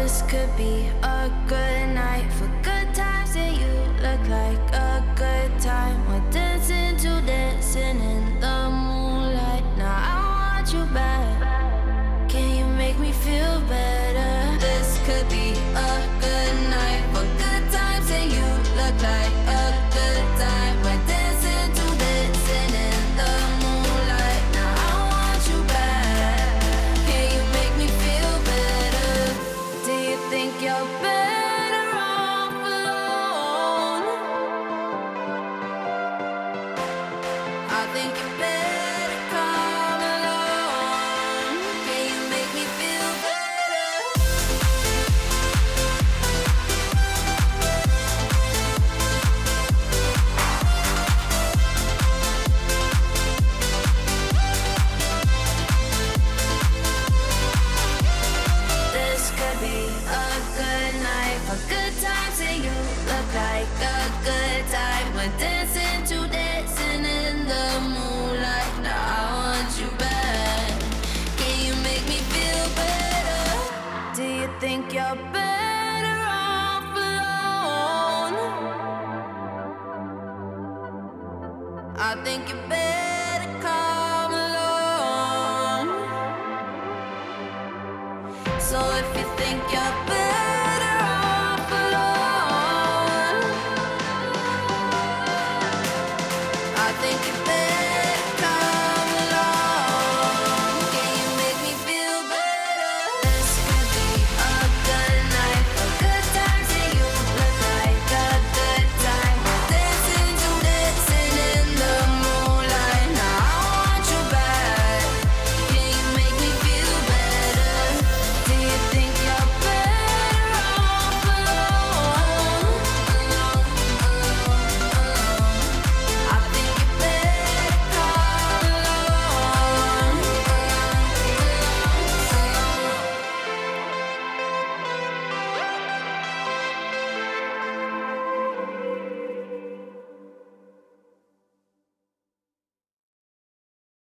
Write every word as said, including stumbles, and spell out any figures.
This could be a good night for good times, and you look like a good time. We're dancing to dancing in the moonlight. Now I want you back. Can you make me feel better? This could be a good night for good times, and you look like a good time. We're dancing to dancing in the moonlight. Now I want you back. Can you make me feel better? Do you think you're better off alone? I think you better come along. Can you make me feel better? This could be a good night for good times, and you look like a good time. We're dancing to dancing in the moonlight. Now I want you back. Can you make me feel better? Do you think you're better off alone? I think you better come along. So if you think you're better off alone, I think you better